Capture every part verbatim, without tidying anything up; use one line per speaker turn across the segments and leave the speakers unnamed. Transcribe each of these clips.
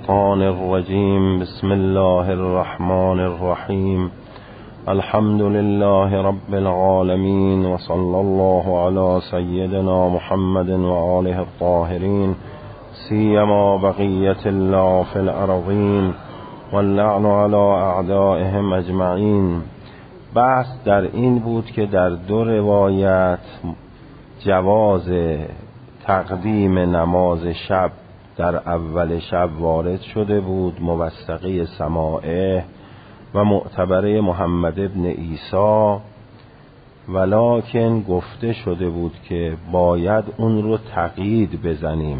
الشیطان الرجیم. بسم الله الرحمن الرحیم. الحمد لله رب العالمین و صلی الله علی سیدنا محمد و آله الطاهرین، سیما بقیت الله فی الارضین واللعن علی اعدائهم اجمعین. بحث در این بود که در دو روایت جواز تقدیم نماز شب در اول شب وارد شده بود، موثقه سماعه و معتبره محمد ابن عیسی، ولکن گفته شده بود که باید اون رو تقیید بزنیم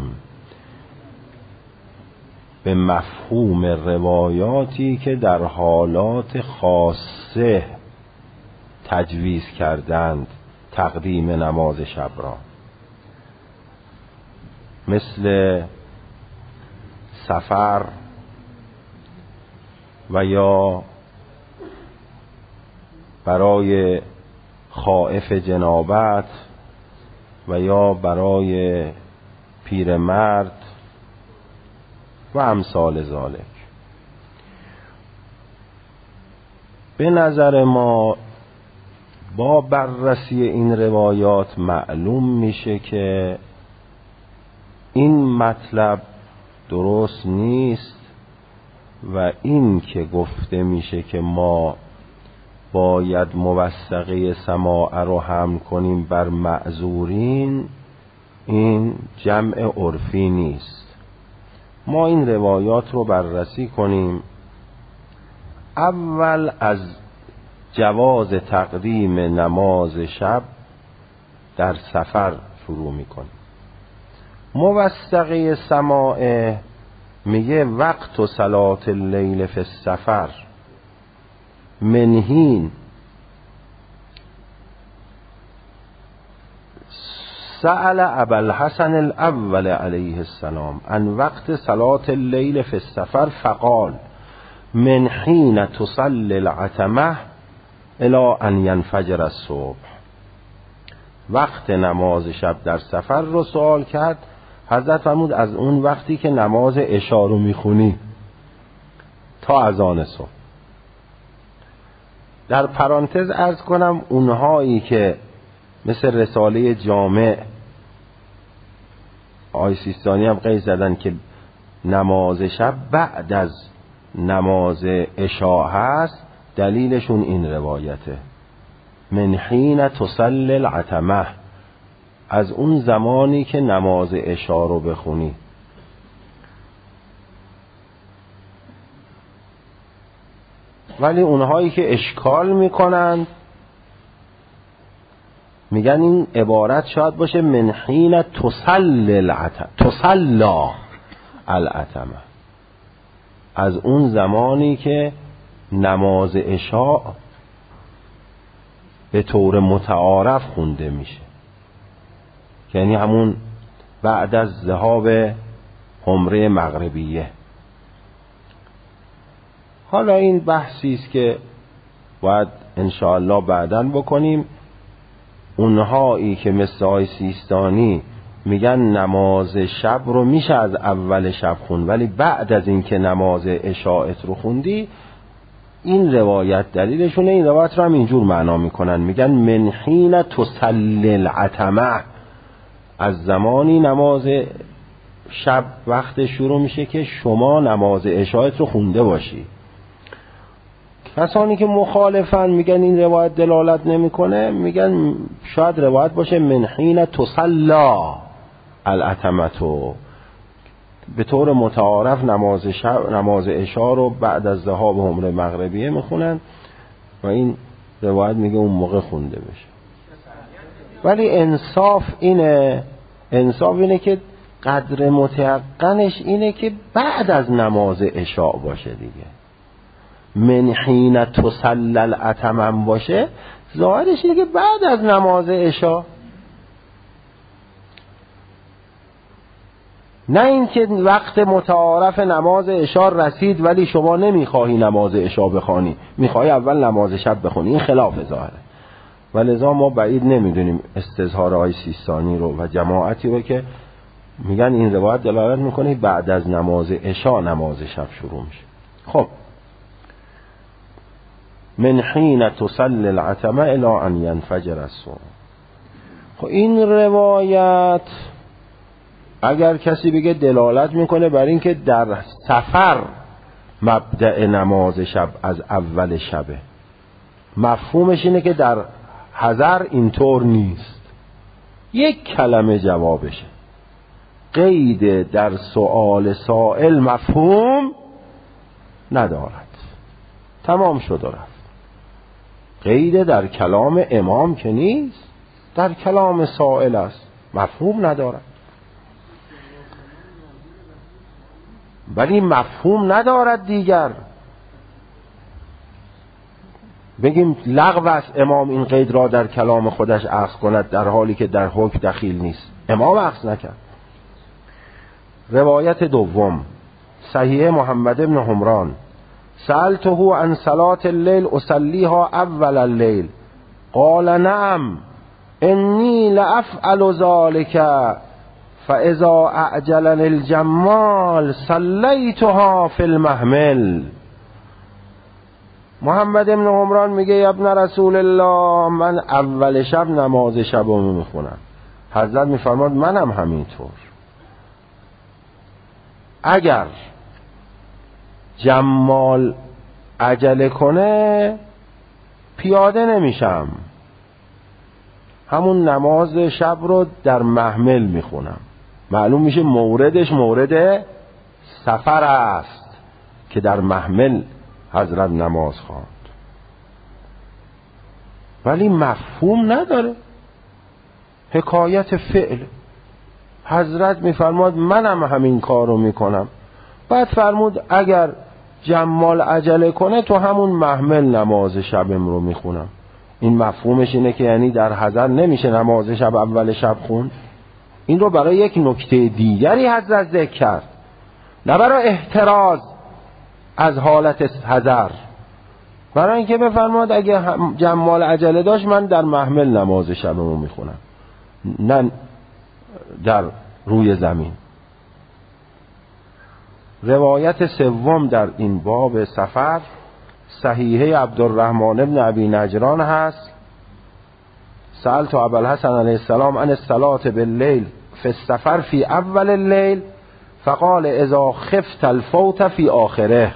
به مفهوم روایاتی که در حالات خاصه تجویز کردند تقدیم نماز شب را، مثل سفر و یا برای خائف جنابت و یا برای پیرمرد و امثال ذالک. به نظر ما با بررسی این روایات معلوم میشه که این مطلب درست نیست و این که گفته میشه که ما باید موثقه سماع رو حمل کنیم بر معذورین، این جمع عرفی نیست. ما این روایات رو بررسی کنیم. اول از جواز تقدیم نماز شب در سفر شروع میکنیم. موثقه سماعه میگه وقت صلاة اللیل فی السفر منهین سأل ابا الحسن الاول علیه السلام عن وقت صلاة اللیل فی السفر فقال من حین تصلی العتمه الی ان ینفجر الصبح. وقت نماز شب در سفر رو سوال کرد. حضرت فرمود از اون وقتی که نماز عشا رو میخونی تا اذان صبح. در پرانتز عرض کنم اونهایی که مثل رساله جامع آقای سیستانی هم قید زدن که نماز شب بعد از نماز عشا هست، دلیلشون این روایته من حین تصلی العتمه، از اون زمانی که نماز عشا رو بخونی. ولی اونهایی که اشکال میکنند میگن این عبارت شاید باشه من حین تصلی العتمه، تصلا العتمه، از اون زمانی که نماز عشا به طور متعارف خونده میشه، یعنی همون بعد از ذهاب حمره مغربیه. حالا این بحثی است که باید انشاءالله بعداً بکنیم. اونهایی که مثل آقای سیستانی میگن نماز شب رو میشه از اول شب خون ولی بعد از این که نماز عشاءت رو خوندی، این روایت دلیلشونه. این روایت رو هم اینجور معنا میکنن، میگن من حین تصلی العتمه، از زمانی نماز شب وقت شروع میشه که شما نماز عشاءت رو خونده باشی. کسانی که مخالفن میگن این روایت دلالت نمیکنه، میگن شاید روایت باشه من حین تصلا العتمه، به طور متعارف نماز شب نماز عشا رو بعد از ذهاب حمره مغربیه میخونن و این روایت میگه اون موقع خونده بشه. ولی انصاف اینه انصاف اینه که قدر متیقنش اینه که بعد از نماز عشا باشه دیگه. من حین تصلی العتمه باشه، ظاهرش اینه که بعد از نماز عشا، نه اینکه وقت متعارف نماز عشا رسید ولی شما نمیخواهی نماز عشا بخوانی، میخواهی اول نماز شب بخونی. این خلاف ظاهره. ولذا ما بعید نمیدونیم استظهارهای سیستانی رو و جماعتی رو که میگن این روایت دلالت میکنه بعد از نماز عشاء نماز شب شروع میشه. خب من حین تصلی العتمه الی ان ینفجر الصبح. خب این روایت اگر کسی بگه دلالت میکنه بر این که در سفر مبدأ نماز شب از اول شبه، مفهومش اینه که در حضر اینطور نیست. یک کلمه جوابشه. قید در سؤال سائل مفهوم ندارد. تمام شد و رفت. قید در کلام امام که نیست، در کلام سائل است، مفهوم ندارد. ولی مفهوم ندارد دیگر. بگیم لغو است امام این قید را در کلام خودش اخذ کند در حالی که در حکم دخیل نیست. امام اخذ نکرد. روایت دوم صحیح محمد بن حمران سألته عن صلاة الليل اصلیها اول الليل قال نعم انی لافعل ذلك فاذا اعجلني الجمال صلیتها فی المحمل. محمد بن عمران میگه ابن رسول الله من اول شب نماز شب رو میخونم. حضرت میفرماد منم همینطور. اگر جمال عجله کنه پیاده نمیشم، همون نماز شب رو در محمل میخونم. معلوم میشه موردش مورد سفر است که در محمل حضرت نماز خواند. ولی مفهوم نداره، حکایت فعل. حضرت میفرماد منم همین کار رو میکنم. بعد فرمود اگر جمال عجله کنه تو همون محمل نماز شبم رو میخونم. این مفهومش اینه که یعنی در حضر نمیشه نماز شب اول شب خون. این رو برای یک نکته دیگری حضرت ذکر کرد، نه برای احتراز از حالت حضر، برای اینکه بفرماد اگه جمال عجله داشت من در محمل نماز شبم رو میخونم، نه در روی زمین. روایت سوم در این باب سفر صحیحه عبدالرحمن ابن ابی نجران هست. سألت ابوالحسن علیه السلام عن الصلاة باللیل فی السفر فی اول اللیل فقال اذا خفت الفوت فی آخره.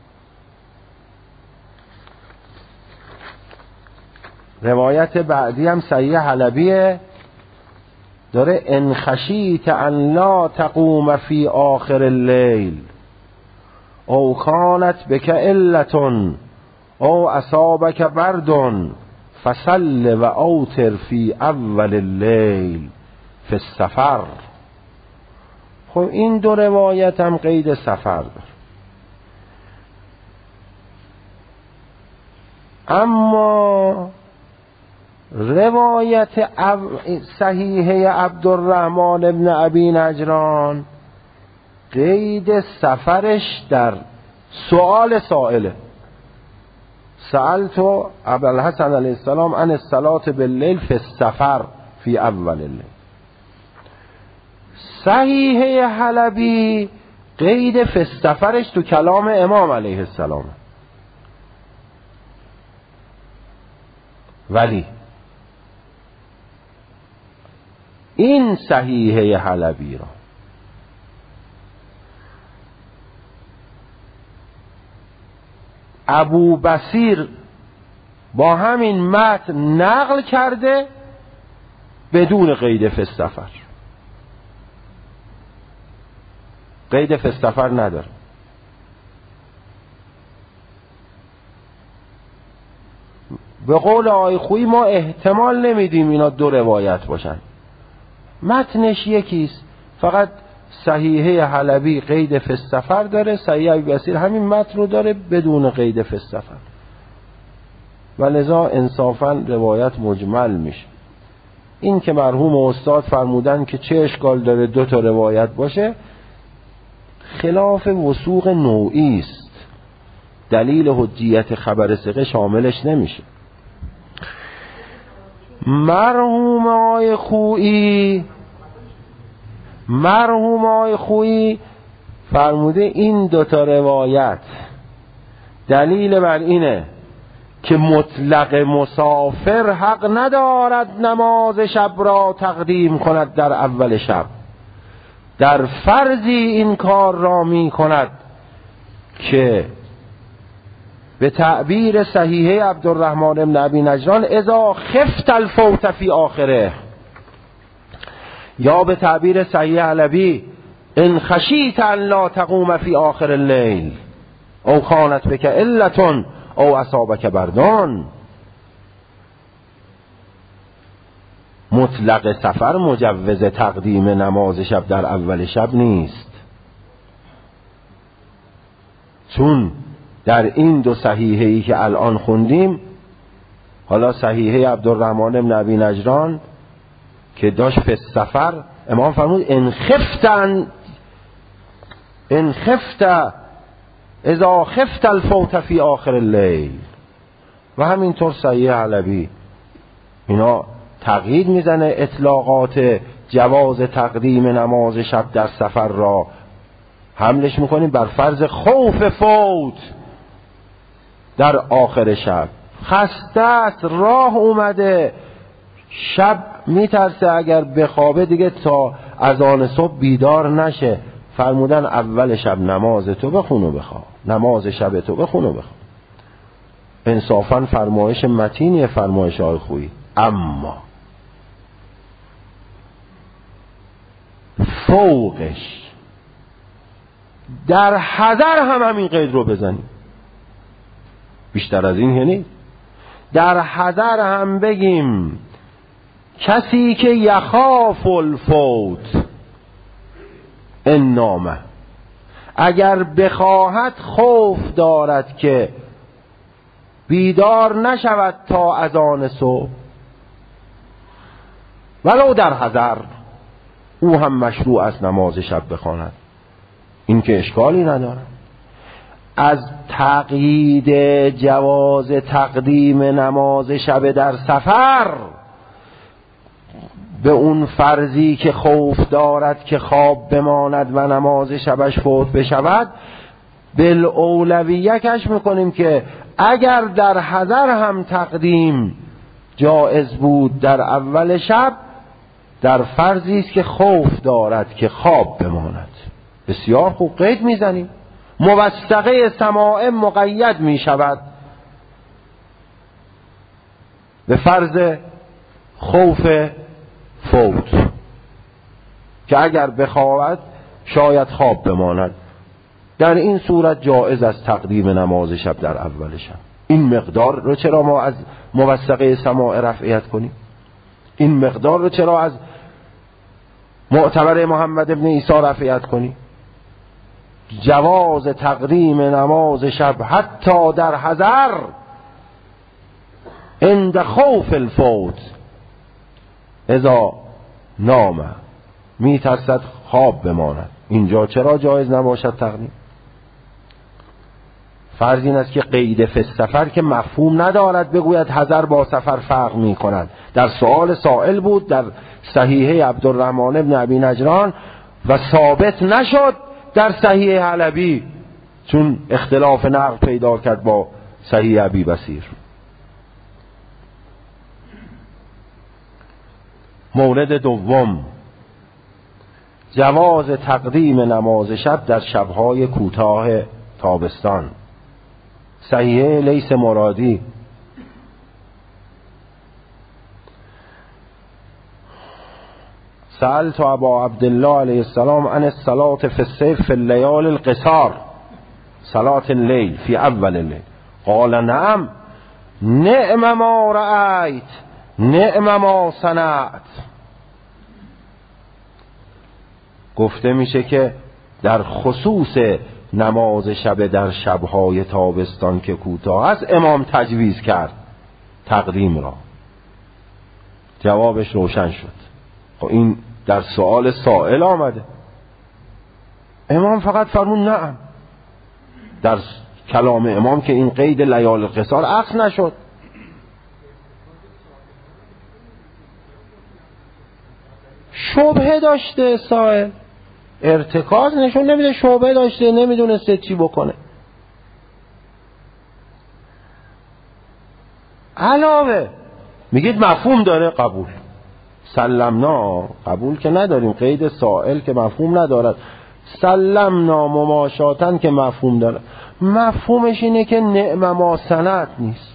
روایت بعدی هم صحیح حلبیه، داره ان خشیت ان لا تقوم فی آخر اللیل او کانت بک علت او اصابک برد فصل و اوتر فی اول اللیل فی السفر. خب این دو روایت هم قید سفر داره. اما روایت صحیحه عبدالرحمن ابن ابی نجران قید سفرش در سؤال سائله. سألت ابوالحسن علیه السلام عن الصلاة باللیل فی السفر فی اول اللیل. صحیحه حلبی قید فی السفرش تو کلام امام علیه السلام. ولی این صحیحه حلبی را ابو بصیر با همین متن نقل کرده بدون قید فی السفر. قید فی السفر نداره. به قول آقای خویی ما احتمال نمیدیم اینا دو روایت باشن، متنش یکیست، فقط صحیحه حلبی قید فی السفر داره، صحیح ابی بصیر همین متن رو داره بدون قید فی السفر، و لذا انصافا روایت مجمل میشه. این که مرحوم استاد فرمودن که چه اشکال داره دو تا روایت باشه، خلاف وثوق نوعی است، دلیل حجیت خبر ثقه شاملش نمیشه. مرحوم آقای خویی مرحوم آقای خویی فرموده این دوتا روایت دلیل بر اینه که مطلق مسافر حق ندارد نماز شب را تقدیم کند در اول شب، در فرضی این کار را می کند که به تعبیر صحیحه عبدالرحمن بن ابی نجران اذا خفت الفوت فی آخره، یا به تعبیر صحیح علوی ان خشیت ان لا تقوم فی آخر اللیل او کانت بک علة او اصابک بردان. مطلق سفر مجوز تقدیم نماز شب در اول شب نیست، چون در این دو صحیحه ای که الان خوندیم، حالا صحیحه عبدالرحمن بن ابی نجران که داشت فی سفر، امام فرمود ان خفتن ان خفت اذا خفت الفوت فی آخر اللیل، و همینطور صحیح علوی. اینا تقیید میزنه اطلاقات جواز تقدیم نماز شب در سفر را حملش میکنیم بر فرض خوف فوت در آخر شب. خسته است، راه اومده، شب میترسه اگر بخوابه دیگه تا اذان صبح بیدار نشه، فرمودن اول شب نماز تو بخون و بخواب، نماز شب تو بخون و بخواب. انصافا فرمایش متینیه فرمایش آقای خویی، اما فوقش در حذر هم همین قید رو بزنیم، بیشتر از این یعنی در حذر هم بگیم کسی که یخاف الفوت ان نامه، اگر بخواهد خوف دارد که بیدار نشود تا اذان صبح، ولو در حذر، او هم مشروع است نماز شب بخواند، این که اشکالی ندارد. از تقیید جواز تقدیم نماز شب در سفر به اون فرضی که خوف دارد که خواب بماند و نماز شبش فوت بشود، بالاولویه کش میکنیم که اگر در حضر هم تقدیم جایز بود در اول شب، در فرضی است که خوف دارد که خواب بماند. بسیار خوب قید میزنیم، موثقه سماع مقید میشود به فرض خوف فوت که اگر بخواهد شاید خواب بماند، در این صورت جایز است تقدیم نماز شب در اول شب. این مقدار رو چرا ما از موثقه سماع رفعیت کنیم؟ این مقدار رو چرا از معتبر محمد ابن عیسی رفعیت کنیم؟ جواز تقدیم نماز شب حتی در حذر عند خوف الفوت اذا نام، می ترسد خواب بماند، اینجا چرا جایز نباشد تقدیم؟ فرض این است که قید فی السفر که مفهوم ندارد بگوید حذر با سفر فرق می کند. در سؤال سائل بود در صحیحه عبدالرحمن بن ابی نجران و ثابت نشد در صحیح علوی، چون اختلاف نقل پیدا کرد با صحیح ابی بصیر. مورد دوم، جواز تقدیم نماز شب در شبهای کوتاه تابستان. صحیح لیث مرادی سألت ابا عبدالله علیه السلام عن الصلاة فی الصیف فی اللیال القصار، صلاة اللیل فی اول اللیل، قال نعم نعم ما رأیت نعم ما صنعت. گفته میشه که در خصوص نماز شب در شبهای تابستان که کوتاه است امام تجویز کرد تقدیم را. جوابش روشن شد. خب این در سؤال سائل آمده، امام فقط فرمون نعم، در کلام امام که این قید لیال القصار عکس نشد. شبهه داشته سائل، ارتکاز نشون نمیده، شبهه داشته، نمیدونسته چی بکنه. علاوه میگید مفهوم داره، قبول. سلمنا، قبول که نداریم، قید سائل که مفهوم ندارد. سلمنا مماشاتن که مفهوم داره. مفهومش اینه که نعم ما سنت نیست.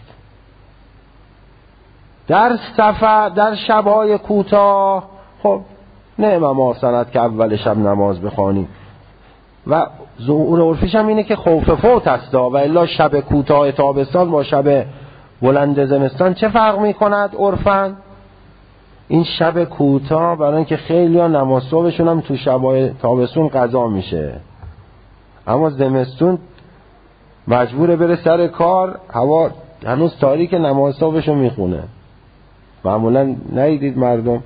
در سفر، در شبهای کوتاه، خب نعم ما سنت که اول شب نماز بخوانیم و ظهور عرفیش هم اینه که خوف فوت است، و الا شب کوتاه تابستان با شب بلند زمستان چه فرق میکند عرفاً؟ این شب کوتاه برای اینکه خیلی ها نماز صبحشون هم تو شبای تابستون قضا میشه، اما زمستون مجبوره بره سر کار، هوا هنوز تاریک، نماز صبحشون میخونه. معمولا ندیدید مردم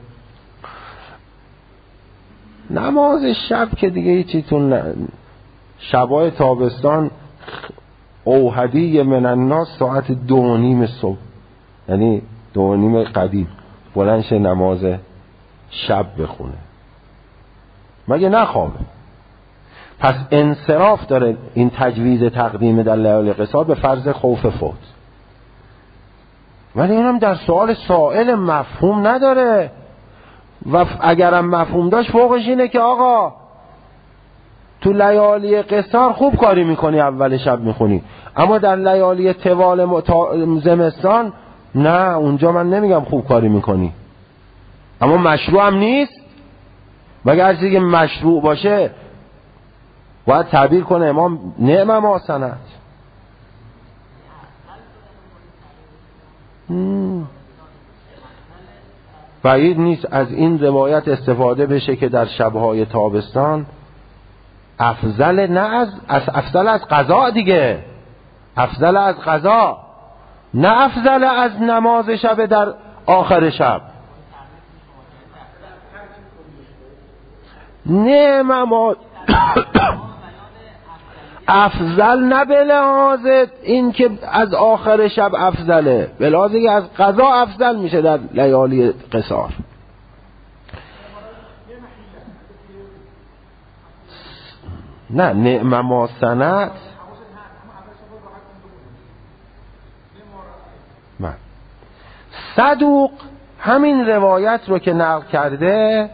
نماز شب که دیگه هیچی، تو شبای تابستان اوهدی من الناس ساعت دو و نیم صبح، یعنی دو و نیم قدیم بلنش نماز شب بخونه، مگه نخوابه؟ پس انصراف داره این تجویز تقدیم در لیالی قصار به فرض خوف فوت. ولی اینم در سوال سائل مفهوم نداره، و اگرم مفهوم داشت فوقش اینه که آقا تو لیالی قصار خوب کاری میکنی، اول شب میخونی، اما در لیالی طوال متا... زمستان نه، اونجا من نمیگم خوب کاری میکنی، اما مشروع هم نیست. مگر هر چیزی که مشروع باشه باید تعبیر کنه امام نعم ما سنت. بعید نیست از این روایت استفاده بشه که در شبهای تابستان افضل، نه از, از افضل از قضا دیگه، افضل از قضا، نه افضل از نماز شب در آخر شب. نعم ما افضل نه به لحاظ این که از آخر شب افضله، به لحاظ که از قضا افضل میشه در لیالی قصار. نه نعم ما سنت، من صدوق همین روایت رو که نقل کرده،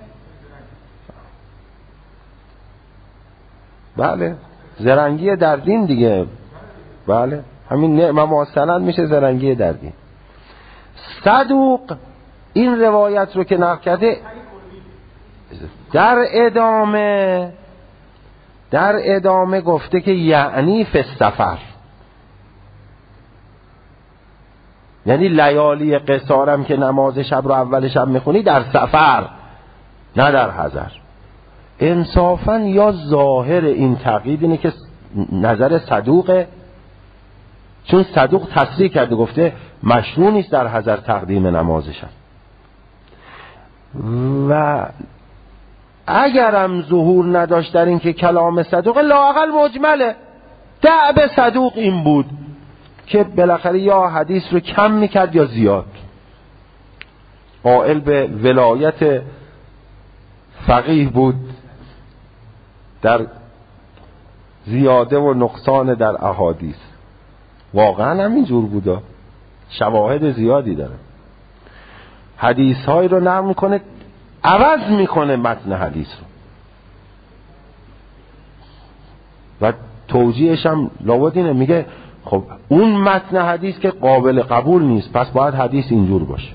بله زرنگی در دین دیگه، بله همین نعم ما سنت میشه زرنگی در دین. صدوق این روایت رو که نقل کرده در ادامه در ادامه گفته که یعنی فی السفر، یعنی لیالی قصارم که نماز شب رو اول شب میخونی در سفر، نه در حضر. انصافا یا ظاهر این تقیید اینه که نظر صدوقه، چون صدوق تصریح کرده گفته مشروع نیست در حضر تقدیم نماز شب، و اگرم ظهور نداشت در این که کلام صدوق، لااقل مجمله. دعب صدوق این بود که بالاخره یا حدیث رو کم میکرد یا زیاد، قائل به ولایت فقیه بود در زیاده و نقصان در احادیث. واقعا هم اینجور بودا، شواهد زیادی داره. حدیث های رو نقل میکنه، عوض میکنه متن حدیث رو، و توجیهش هم لابد اینه، میگه خب اون متن حدیث که قابل قبول نیست، پس باید حدیث اینجور باشه.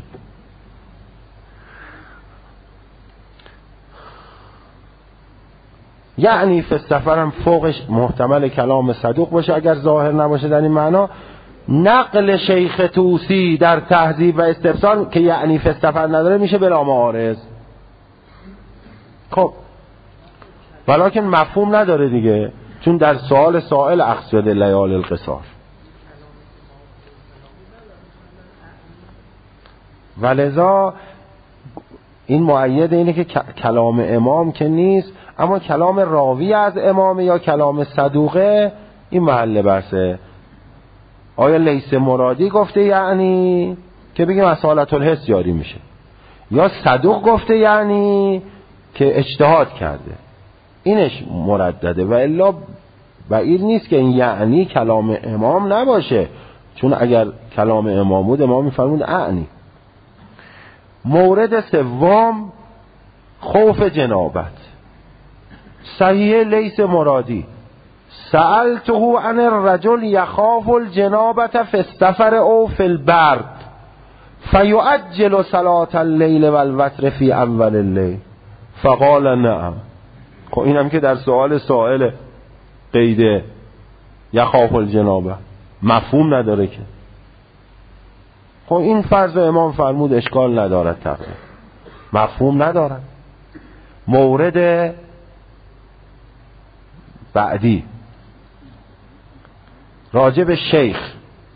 یعنی فی السفر هم فوقش محتمل کلام صدوق باشه اگر ظاهر نباشه در این معنا. نقل شیخ طوسی در تهذیب و استفسار که یعنی فی السفر نداره میشه بلا معارض. خب ولیکن مفهوم نداره دیگه، چون در سوال سائل اخذ شده لیال القصار. ولذا این مؤید اینه که کلام امام که نیست، اما کلام راوی از امام یا کلام صدوقه، این محل بحثه. آیا لیث مرادی گفته یعنی که بگیم اصالت الحس جاری میشه، یا صدوق گفته یعنی که اجتهاد کرده، اینش مردده. و الا بعید نیست که این یعنی کلام امام نباشه، چون اگر کلام امام بود امام میفرمود اعنی. مورد سوم خوف جنابت. صحیح لیس مرادی سألته عن الرجل يخاف الجنابة في السفر او في البرد فيؤجل صلاة الليل والوتر في اول الليل فقال نعم. خب اینم که در سوال سائل قیده یخاف الجنابه مفهوم نداره که. خب این فرض امام فرمود اشکال ندارد، تقریبا مفهوم ندارد. مورد بعدی راجب شیخ،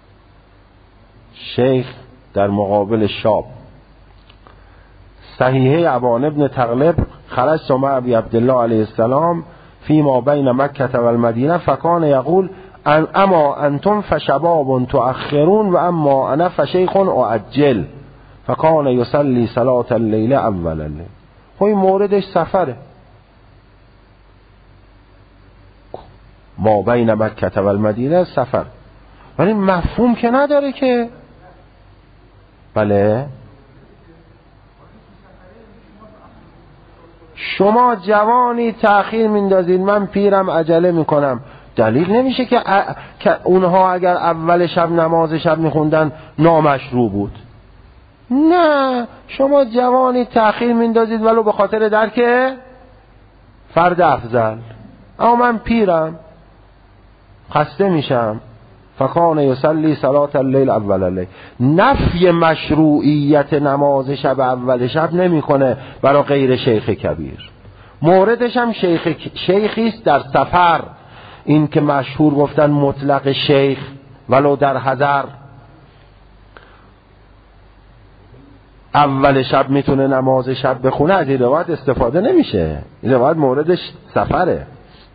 شیخ در مقابل شاب. صحیحه ابان ابن تغلب خرج مع ابی عبدالله علیه السلام فیما بین مکه و المدینه فکان یقول ان اما انتم فشباب تؤخرون و اما انا فشیخ اعجل فکان یصلی صلاة اللیل اول اللیل. خب این موردش سفره، ما بین مکه و المدینه سفر، ولی مفهوم که نداره که. بله شما جوانی تأخیر میندازید، من پیرم عجله میکنم، دلیل نمیشه که, ا... که اونها اگر اول شب نماز شب میخوندن نامشروع بود. نه، شما جوانی تأخیر میندازید ولو به خاطر درک فرد افضل. اما من پیرم خسته میشم، فکان یصلی صلاة اللیل اول اللیل. نفی مشروعیت نماز شب اول شب نمیکنه برای غیر شیخ کبیر. موردش هم شیخ شیخیست در سفر، این که مشهور گفتن مطلق شیخ ولو در حضر اول شب میتونه نماز شب بخونه، از این روایت استفاده نمیشه. این روایت موردش سفره.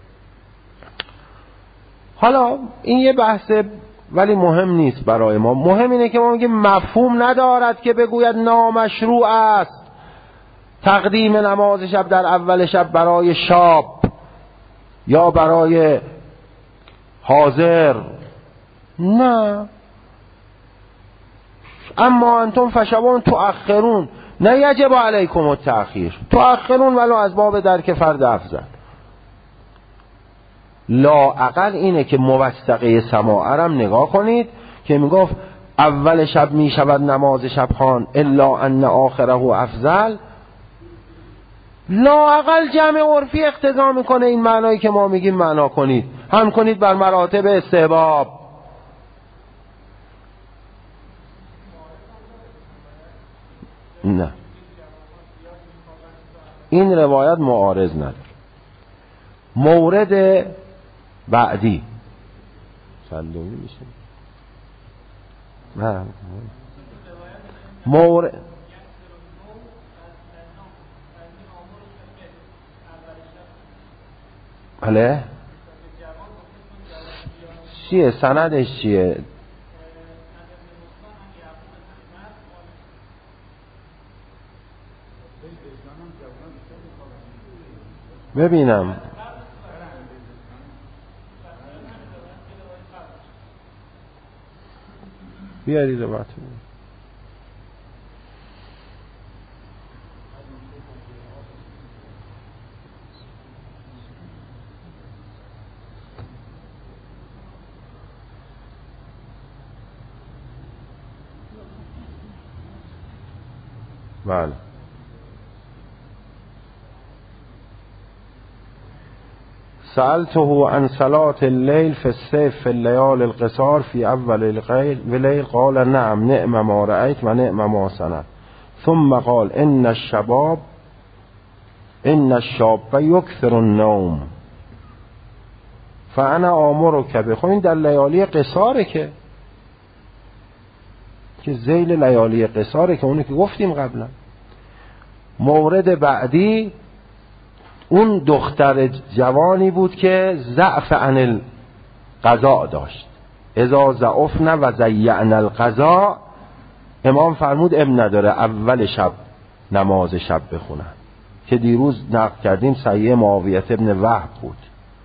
حالا این یه بحثه ولی مهم نیست برای ما. مهم اینه که ما میگیم مفهوم ندارد که بگوید نامشروع است تقدیم نماز شب در اول شب برای شاب یا برای حاضر. نه، اما انتم فشبان تؤخرون، نه یجب علیکم التأخیر، تؤخرون ولو از باب درک فرد افضل. لا اقل اینه که موثقه سماعرم نگاه کنید که میگفت اول شب میشود نماز شب خوان الا ان آخره افضل. لا اقل جمع عرفی اقتضا میکنه این معنایی که ما میگیم معنا کنید، هم کنید بر مراتب استحباب. نه، این روایت معارض نداره. مورد بعدی سلومی میشه. نه مورد بله چیه سندش چیه؟ ببینم بیاری روایت. بله سألته عن صلاة الليل في السيف في الليالي القصار في أول الليل قال نعم نعم ما رأيت ونعم ما صنعت ثم قال إن الشباب إن الشاب يكثر النوم فأنا آمرك به. خب این در لیالی قصاره که که ذیل لیالی قصاره که اونی که گفتیم قبلا. مورد بعدی اون دختر جوانی بود که ضعف عن القضاء داشت. اذا ضعفنا و ضیعنا القضاء، امام فرمود ابن نداره اول شب نماز شب بخونن. که دیروز نقل کردیم صحیح معاویه ابن وهب بود.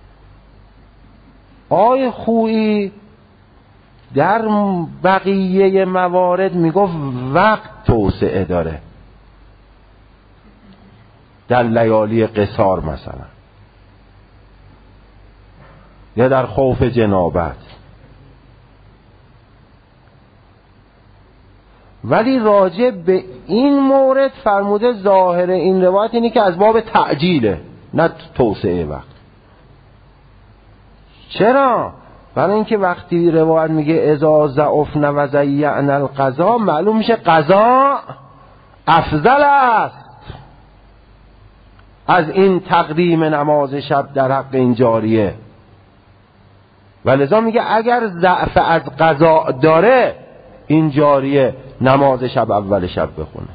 آقای خویی در بقیه موارد میگفت وقت توسعه داره، در لیالی قصار مثلا، یا در خوف جنابت. ولی راجع به این مورد فرموده ظاهر این روایت اینه که از باب تعجیله، نه توسعه وقت. چرا؟ برای اینکه وقتی روایت میگه اذا ضعفن و ضیعن القضا، معلوم میشه قضا افضل است از این تقدیم نماز شب در حق این جاریه. ولذا میگه اگر ضعف از قضا داره این جاریه نماز شب اول شب بخونه.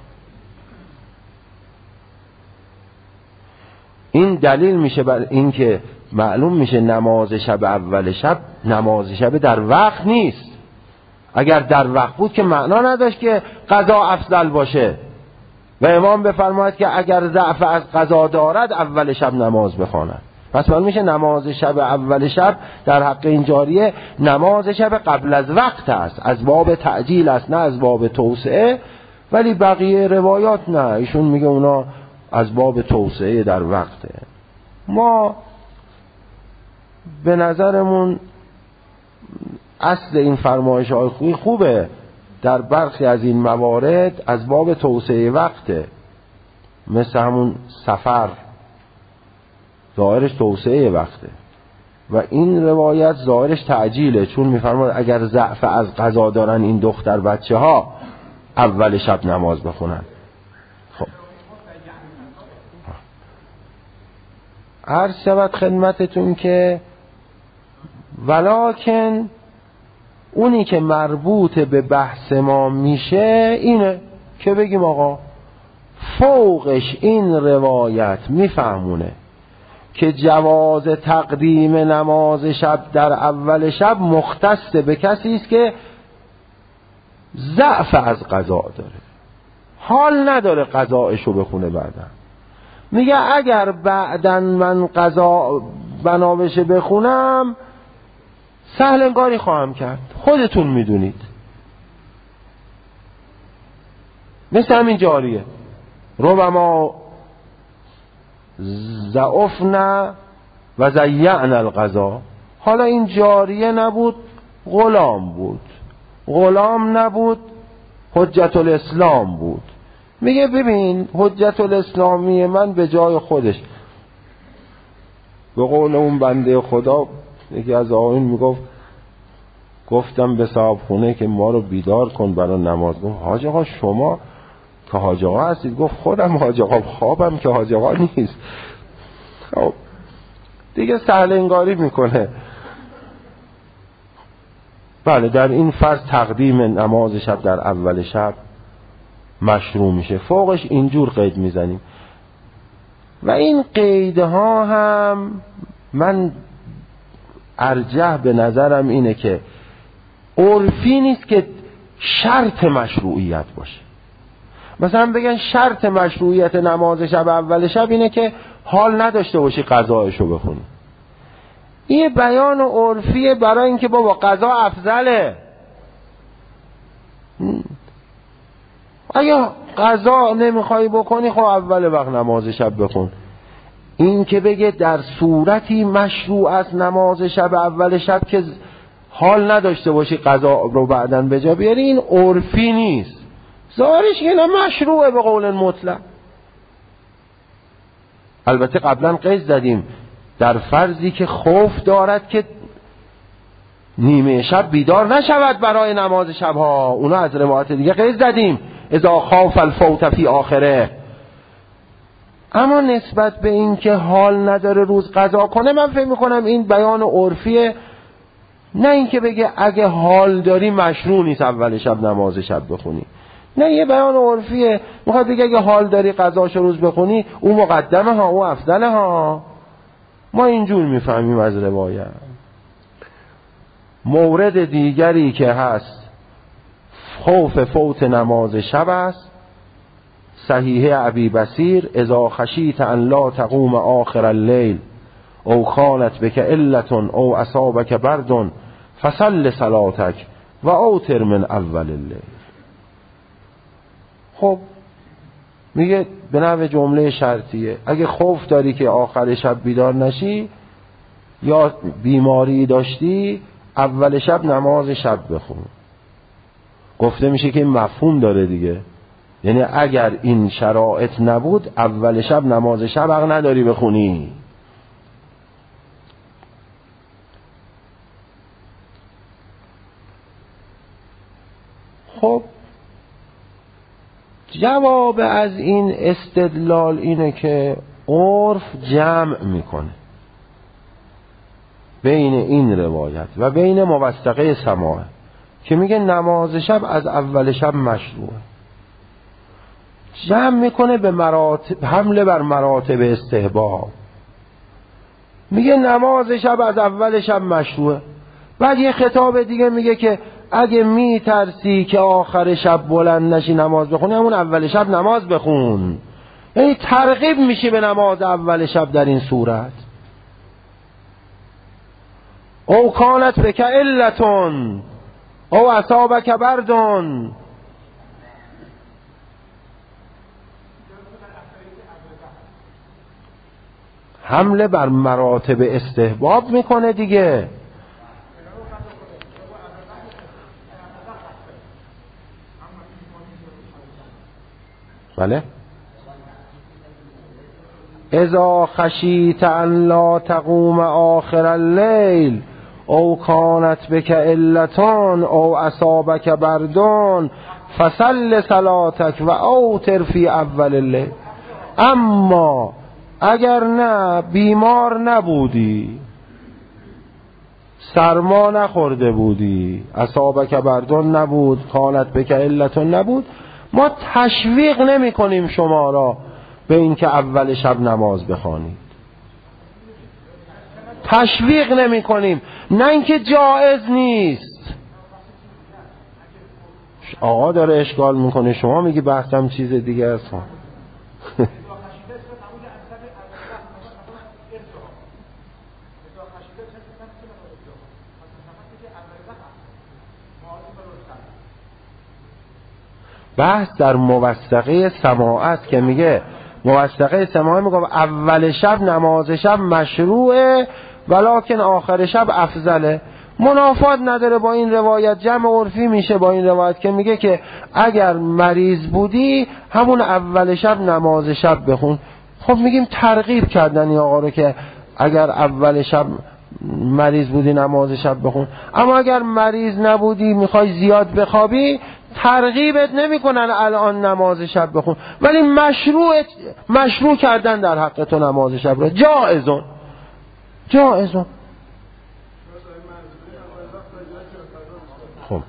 این دلیل میشه بر این که معلوم میشه نماز شب اول شب نماز شب در وقت نیست. اگر در وقت بود که معنا نداشت که قضا افضل باشه و امام بفرماید که اگر ضعف از قضا دارد اول شب نماز بخواند. پس معلوم میشه نماز شب اول شب در حق این جاریه نماز شب قبل از وقت است، از باب تعجیل است، نه از باب توسعه. ولی بقیه روایات نه، ایشون میگه اونا از باب توسعه در وقته. ما به نظرمون اصل این فرمایش های خوبی خوبه، در برخی از این موارد از باب توسعه وقته، مثل همون سفر ظاهرش توسعه وقته و این روایت ظاهرش تعجیله، چون میفرماد اگر ضعف از قضا دارن این دختر بچه ها اول شب نماز بخونن. خب عرض شود خدمتتون که ولکن اونی که مربوط به بحث ما میشه اینه که بگیم آقا فوقش این روایت میفهمونه که جواز تقدیم نماز شب در اول شب مختص به کسی است که ضعف از قضا داره، حال نداره قضایشو بخونه. بعدا میگه اگر بعدن من قضا بنا بشه بخونم سهل انگاری خواهم کرد، خودتون میدونید. مثل همین جاریه ربما ضعفنا و ضیعنا القضا. حالا این جاریه نبود، غلام بود، غلام نبود، حجت الاسلام بود. میگه ببین حجت الاسلامی من به جای خودش، به قول اون بنده خدا یکی از آقایون میگفت گفتم به صاحب خونه که ما رو بیدار کن برای نماز. گفت حاج آقا شما که حاج آقا هستید؟ گفت خودم حاج آقا، خوابم که حاج آقا نیست. خب دیگه سهل انگاری میکنه. بله در این فرض تقدیم نماز شب در اول شب مشروع میشه، فوقش اینجور قید میزنیم. و این قیدها هم من ارجح به نظرم اینه که عرفی نیست که شرط مشروعیت باشه. مثلا بگن شرط مشروعیت نماز شب اول شب اینه که حال نداشته باشی قضایشو بخونی. این بیان عرفیه برای اینکه بابا قضا افضله. اگه قضا نمیخوای بکنی خب اول وقت نماز شب بخون. این که بگه در صورتی مشروع است نماز شب اول شب که حال نداشته باشی قضا رو بعدن به جا بیاری، این عرفی نیست، ظاهرش که مشروعه به قول مطلق. البته قبلا قید زدیم در فرضی که خوف دارد که نیمه شب بیدار نشود برای نماز شبها، اونا از روایت دیگه قید زدیم اذا خاف الفوت فی آخره. اما نسبت به این که حال نداره روز قضا کنه، من فکر میکنم این بیان عرفیه، نه این که بگه اگه حال داری مشروع نیست اول شب نماز شب بخونی. نه، یه بیان عرفیه، میخواد بگه اگه حال داری قضاشو روز بخونی او مقدمه ها، او افضله ها. ما اینجور میفهمیم از روایت. مورد دیگری که هست خوف فوت نماز شب است، صحیح ابی بصیر اذا خشیت ان لا تقوم آخر اللیل او کانت بک علت او اصابک برد فصل صلاتک و اوتر من اول اللیل. خب میگه به نحو جمله شرطیه، اگه خوف داری که آخر شب بیدار نشی یا بیماری داشتی اول شب نماز شب بخون. گفته میشه که این مفهوم داره دیگه، یعنی اگر این شرایط نبود اول شب نماز شب حق نداری بخونی. خب جواب از این استدلال اینه که عرف جمع میکنه بین این روایت و بین موثقه سماع که میگه نماز شب از اول شب مشروعه، جمع میکنه به مراتب، حمله بر مراتب استحباب. میگه نماز شب از اول شب مشروعه، بعد یه خطاب دیگه میگه که اگه میترسی که آخر شب بلند نشی نماز بخونی همون اول شب نماز بخون. یعنی ترغیب میشی به نماز اول شب در این صورت. او کانت بک علتون او اصابک بردون. حمله بر مراتب استحباب میکنه دیگه. بله اذا خشیت ان لا تقوم آخر اللیل او کانت بک علتان او اصابک بردون فصل صلاتک و اوتر فی اول اللیل. اما اگر نه بیمار نبودی، سرما نخورده بودی، اصابک بردون نبود، کانت بک علتان نبود، ما تشویق نمی کنیم شما را به این که اول شب نماز بخوانید. تشویق نمی کنیم، نه اینکه جایز نیست. آقا داره اشکال میکنه، شما میگی بحثم چیز دیگه است. بحث در موثقه سماع است که میگه موثقه سماع میگه اول شب نماز شب مشروعه ولکن آخر شب افضله. منافات نداره با این روایت، جمع عرفی میشه با این روایت که میگه که اگر مریض بودی همون اول شب نماز شب بخون. خب میگیم ترغیب کردن این آقا رو که اگر اول شب مریض بودی نماز شب بخون، اما اگر مریض نبودی میخوای زیاد بخوابی ترغیبت نمیکنن الان نماز شب بخون، ولی مشروع مشروع کردن در حق تو نماز شب را. جائزون جائزون. خب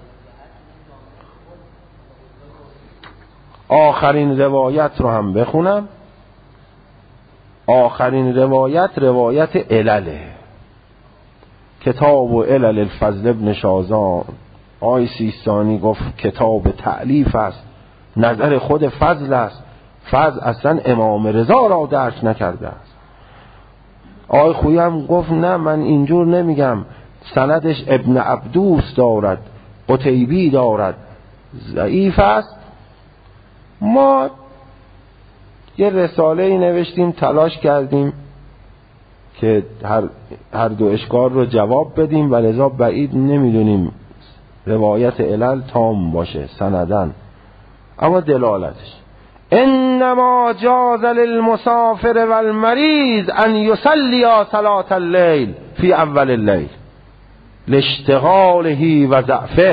آخرین روایت رو هم بخونم. آخرین روایت روایت علله، کتاب و علل الفضل ابن شازان. آی سیستانی گفت کتاب تألیف است، نظر خود فضل است، فضل اصلا امام رضا را درک نکرده است. آی خویی هم گفت نه من اینجور نمیگم، سندش ابن عبدوس دارد، قتیبی دارد، ضعیف است. ما یه رساله ای نوشتیم، تلاش کردیم که هر, هر دو اشکال رو جواب بدیم و لذا بعید نمیدونیم روایت علل تام باشه سندن، اما دلالتش انما جاز للمسافر والمریض ان یصلی صلاة اللیل فی اول اللیل لاشتغاله و ضعفه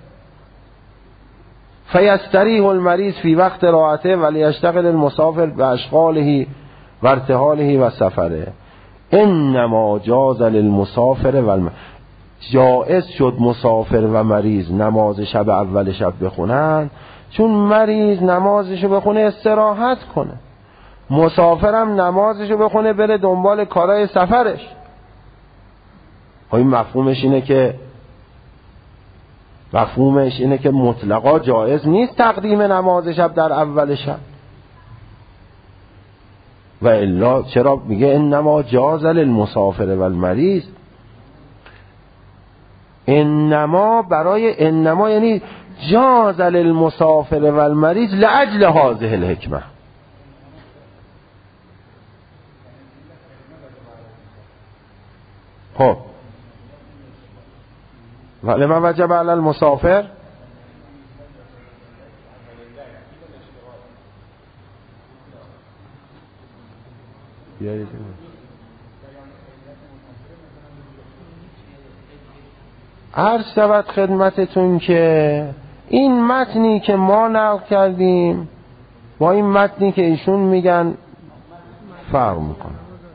فیستریح المریض فی وقت راحته ولیشتغل المسافر باشغاله و ارتحاله و سفره. انما جاز للمسافر والمریض، جائز شد مسافر و مریض نماز شب اول شب بخونن، چون مریض نمازشو بخونه استراحت کنه، مسافرم نمازشو بخونه بره دنبال کارهای سفرش. این مفهومش اینه که مفهومش اینه که مطلقا جائز نیست تقدیم نماز شب در اول شب. و الا چرا میگه انما جاز للمسافر و المریض؟ انما برای انما یعنی جاز للمسافر و المریض لاجل هذه الحکمه. خب ولی ما وجب علی المسافر عرض شود خدمتتون که این متنی که ما نقل کردیم با این متنی که ایشون میگن فرق میکنه.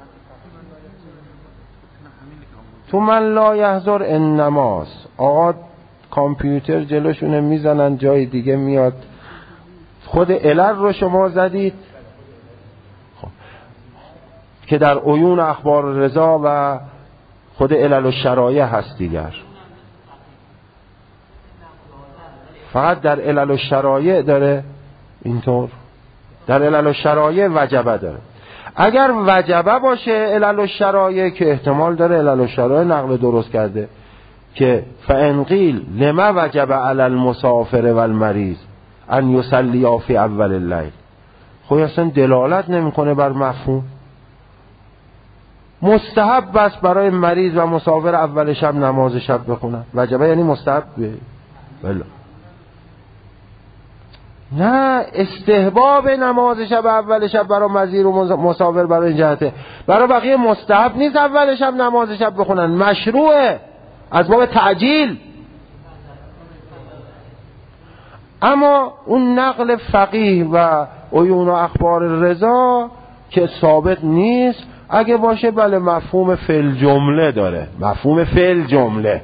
تو من لا یحضر انماست. آقا کامپیوتر جلوشونه میزنن جای دیگه میاد. خود علل رو شما زدید خب. که در عیون اخبار رضا و خود علل و شرایع هست دیگر. فقط در علل و شرایع داره اینطور، در علل و شرایع وجبه داره. اگر وجبه باشه علل و شرایع که احتمال داره علل و شرایع نقل درست کرده که فان قیل لما وجب علی المسافر و المریض ان یصلی فی اول اللیل، خب اصلا دلالت نمیکنه بر مفهوم. مستحب بس برای مریض و مسافر اول شب نماز شب بخونن. وجبه یعنی مستحب بله. نه استحباب نماز شب اول شب برای مریض و مسافر برای این جهته، برای بقیه مستحب نیست اول شب نماز شب بخونن، مشروعه از باب تعجیل. اما اون نقل فقیه و عیون و اخبار رضا که ثابت نیست، اگه باشه بله مفهوم فعل جمله داره، مفهوم فعل جمله.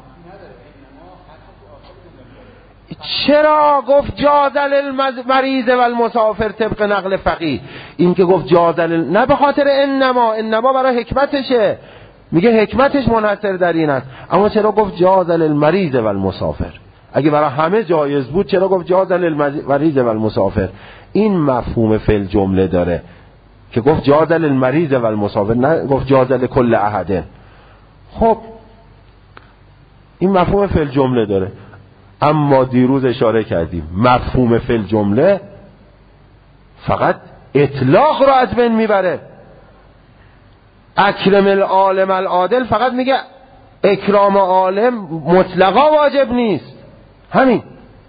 چرا گفت جاز للمریض و المسافر طبق نقل فقیه؟ این که گفت جاز لل... نه به خاطر انما، انما برای حکمتشه، میگه حکمتش منحصر در این است. اما چرا گفت جاز للمریض و المسافر؟ اگه برای همه جایز بود چرا گفت جاز للمریض و المسافر؟ این مفهوم فعل جمله داره که گفت جاز للمریض و المسافر، نه گفت جاز لکل احد. خب این مفهوم فعل جمله داره. اما دیروز اشاره کردیم مفهوم فعل جمله فقط اطلاق رو از بین میبره. اکرم العالم العادل فقط میگه اکرام عالم مطلقا واجب نیست. همین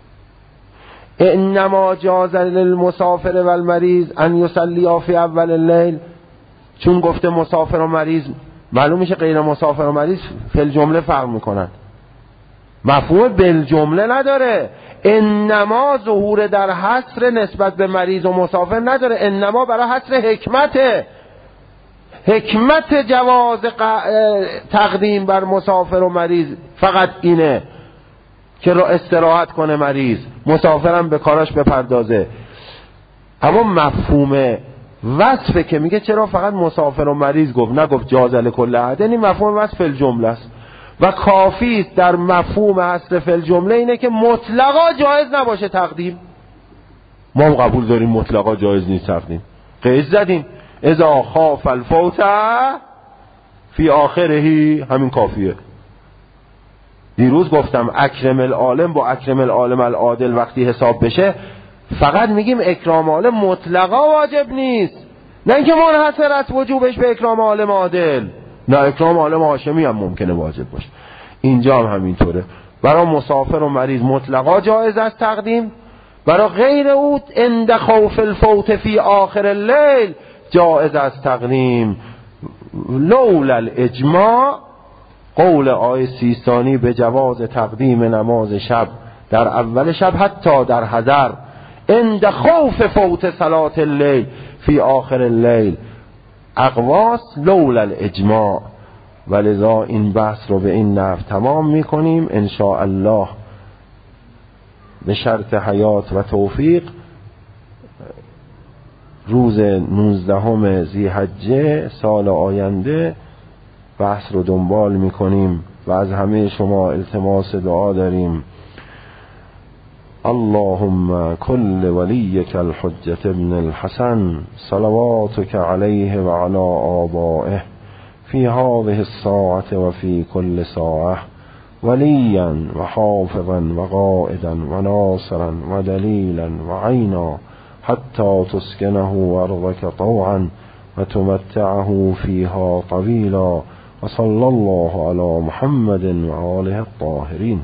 انما جاز للمسافر و المریض ان یصلی فی اول اللیل، چون گفته مسافر و مریض معلوم میشه غیر مسافر و مریض فعل جمله فرق میکنن، مفهوم بالجمله نداره. انما ظهور در حصر نسبت به مریض و مسافر نداره، انما برای حصر حکمته. حکمت جواز تقدیم بر مسافر و مریض فقط اینه که رو استراحت کنه مریض، مسافرم به کاراش بپردازه. اما مفهوم وصفه که میگه چرا فقط مسافر و مریض گفت، نگفت جاز لکل احد، این مفهوم وصف الجمله است و کافی است در مفهوم حصر فی الجمله اینه که مطلقا جایز نباشه تقدیم. ما هم قبول داریم مطلقا جایز نیست تقدیم، قید زدیم اذا خاف الفوت فی آخرهی، همین کافیه. دیروز گفتم اکرم العالم با اکرم العالم العادل وقتی حساب بشه فقط میگیم اکرام عالم مطلقا واجب نیست، نه اینکه منحصر است وجوبش به اکرام عالم عادل. نه اکرام عالم هاشمی هم ممکنه واجب باشه. اینجا هم همینطوره، برای مسافر و مریض مطلقا جایز است تقدیم، برای غیر او عند خوف الفوت فی آخر اللیل جایز است تقدیم. لولا الاجماع، قول آیه سیستانی به جواز تقدیم نماز شب در اول شب حتی در حضر عند خوف فوت صلاة اللیل فی آخر اللیل اقواس لولا الاجماع. ولذا این بحث رو به این نحو تمام میکنیم ان شاء الله به شرط حیات و توفیق. روز نوزدهم ذی‌حجه سال آینده بحث رو دنبال میکنیم و از همه شما التماس دعا داریم. اللهم كل وليك الحجة ابن الحسن صلواتك عليه وعلى آبائه في هذه الساعة وفي كل ساعة وليا وحافظا وقائدا وناصرا ودليلا وعينا حتى تسكنه أرضك طوعا وتمتعه فيها طويلا. وصلى الله على محمد وآله الطاهرين.